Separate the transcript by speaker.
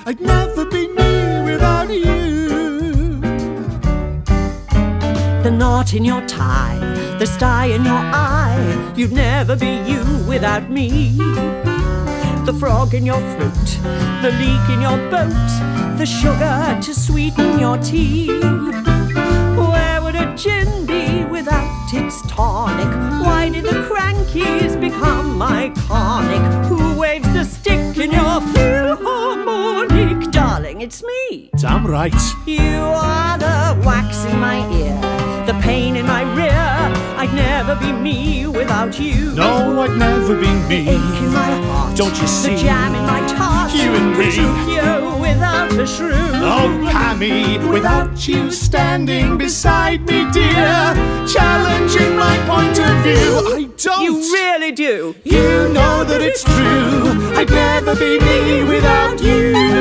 Speaker 1: I'd never be me without you.
Speaker 2: The knot in your tie, the sty in your eye, you'd never be you without me. The frog in your throat, the leak in your boat, the sugar to sweeten your tea. Where would a gin be without its tonic? Why did the Crankies become iconic? Who waves the stick in your Philharmonic? Darling, it's me.
Speaker 1: Damn right.
Speaker 2: You are the wax in my ear, the pain in my rear. I'd never be me without you.
Speaker 1: No, I'd never be me.
Speaker 2: The ache in my heart,
Speaker 1: Don't you see?
Speaker 2: the jam in my tart,
Speaker 1: You and me.
Speaker 2: Petruchio without a shrew.
Speaker 1: Oh, Pammy, without you standing beside me, dear, challenging my point of view. I don't.
Speaker 2: You really do.
Speaker 1: You know that it's true. I'd never be me without you.